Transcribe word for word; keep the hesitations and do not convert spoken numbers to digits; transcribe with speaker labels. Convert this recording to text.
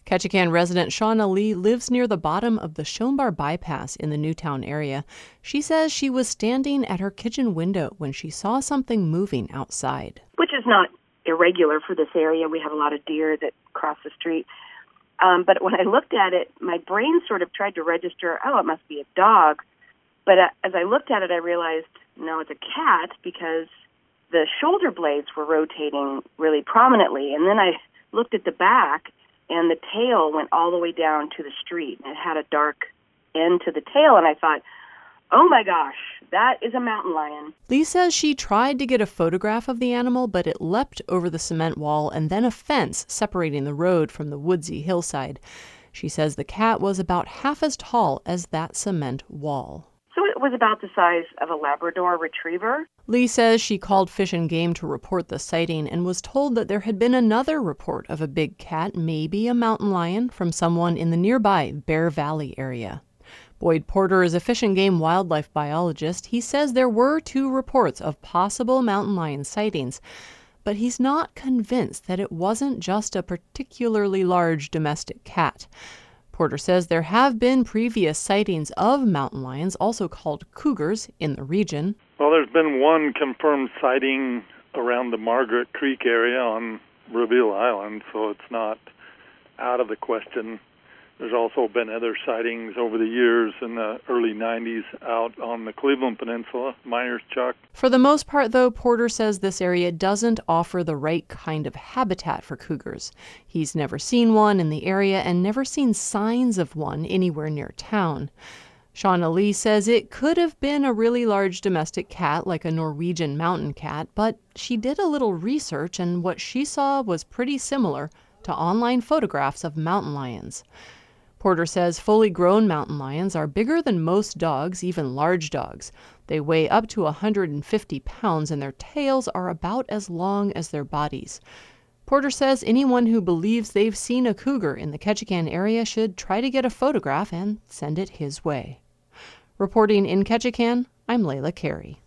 Speaker 1: Ketchikan resident Shauna Lee lives near the bottom of the Shombar Bypass in the Newtown area. She says she was standing at her kitchen window when she saw something moving outside.
Speaker 2: Which is not irregular for this area. We have a lot of deer that cross the street. Um, but when I looked at it, my brain sort of tried to register, oh, it must be a dog. But uh, as I looked at it, I realized, no, it's a cat because the shoulder blades were rotating really prominently. And then I looked at the back, and the tail went all the way down to the street. And it had a dark end to the tail, and I thought, oh my gosh, that is a mountain lion.
Speaker 1: Lee says she tried to get a photograph of the animal, but it leapt over the cement wall and then a fence separating the road from the woodsy hillside. She says the cat was about half as tall as that cement wall.
Speaker 2: So it was about the size of a Labrador retriever.
Speaker 1: Lee says she called Fish and Game to report the sighting and was told that there had been another report of a big cat, maybe a mountain lion, from someone in the nearby Bear Valley area. Boyd Porter is a Fish and Game wildlife biologist. He says there were two reports of possible mountain lion sightings, but he's not convinced that it wasn't just a particularly large domestic cat. Porter says there have been previous sightings of mountain lions, also called cougars, in the region.
Speaker 3: Well, there's been one confirmed sighting around the Margaret Creek area on Reveal Island, so it's not out of the question. There's also been other sightings over the years in the early nineties out on the Cleveland Peninsula, Myers Chuck.
Speaker 1: For the most part, though, Porter says this area doesn't offer the right kind of habitat for cougars. He's never seen one in the area and never seen signs of one anywhere near town. Shauna Lee says it could have been a really large domestic cat like a Norwegian mountain cat, but she did a little research and what she saw was pretty similar to online photographs of mountain lions. Porter says fully grown mountain lions are bigger than most dogs, even large dogs. They weigh up to one hundred fifty pounds and their tails are about as long as their bodies. Porter says anyone who believes they've seen a cougar in the Ketchikan area should try to get a photograph and send it his way. Reporting in Ketchikan, I'm Layla Carey.